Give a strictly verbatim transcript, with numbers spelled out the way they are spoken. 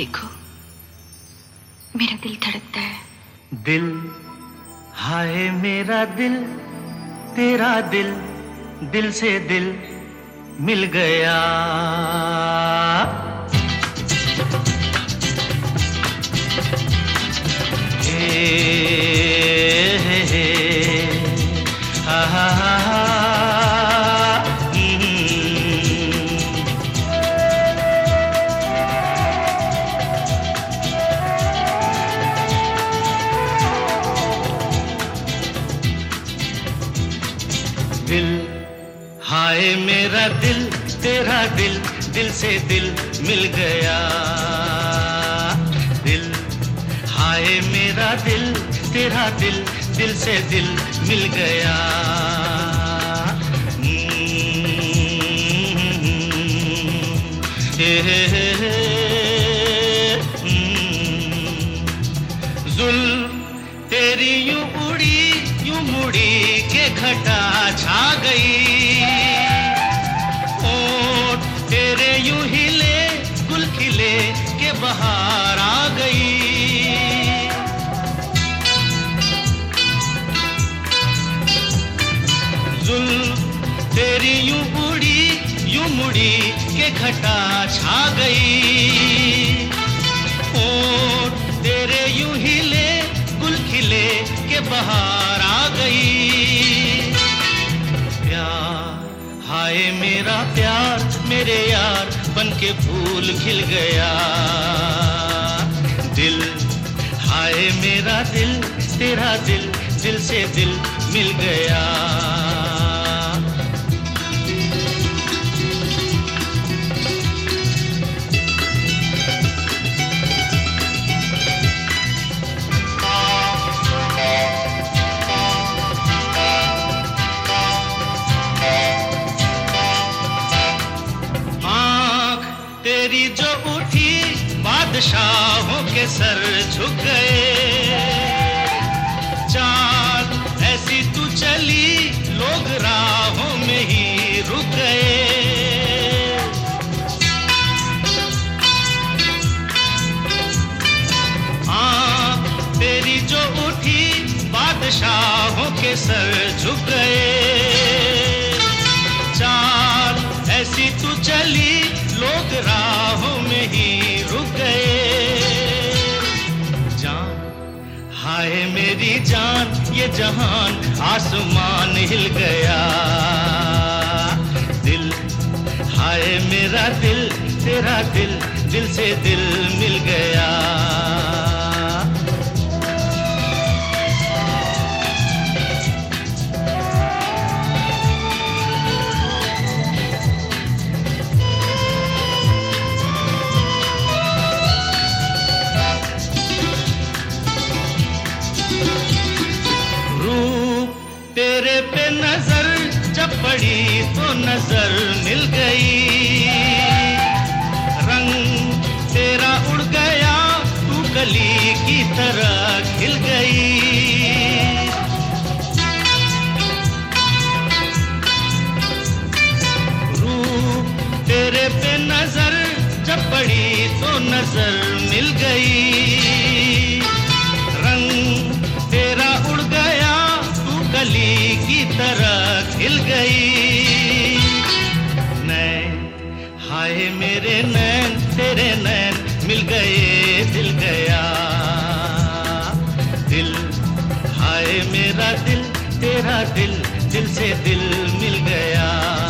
देखो, मेरा दिल धड़कता है। दिल, हाय मेरा दिल, तेरा दिल, दिल से दिल मिल गया। हे हे हे हा हा हा हा। दिल, हाय मेरा दिल, तेरा दिल, दिल से दिल मिल गया। दिल, हाय मेरा दिल, तेरा दिल, दिल से दिल मिल गया। हे हे हे हे जुल्म तेरी यूं उड़ी यूं मुड़ी के घटा छा गई। ओठ तेरे यूं हिले गुल खिले के बहार आ गई। जुल्म तेरी यूं उड़ी यूं मुड़ी के घटा छा गई। ओठ तेरे यूं हिले गुल खिले के बहार आ गई। प्यार, हाय मेरा प्यार, मेरे यार बन के फूल खिल गया। दिल, हाय मेरा दिल, तेरा दिल, दिल से दिल मिल गया। तेरी जो उठी बादशाहों के सर झुक गए। चाल ऐसी तू चली लोग राहों में ही रुक गए। आँख तेरी जो उठी बादशाहों के सर झुक गए। चाल ऐसी तू चली लोग राहों में ही रुक गए। जान, हाय मेरी जान, ये जहान आसमान हिल गया। दिल, हाय मेरा दिल, तेरा दिल, दिल से दिल मिल गया। तेरे पे नजर जब पड़ी तो नजर मिल गई। रंग तेरा उड़ गया, तू कली की तरह खिल गई। रूप तेरे पे नजर जब पड़ी तो नजर मिल गई। रंग तेरा उड़ गया, कली की तरह खिल गई। नैन, हाय मेरे नैन, तेरे नैन मिल गए, दिल गया। दिल, हाय मेरा दिल, तेरा दिल, दिल से दिल मिल गया।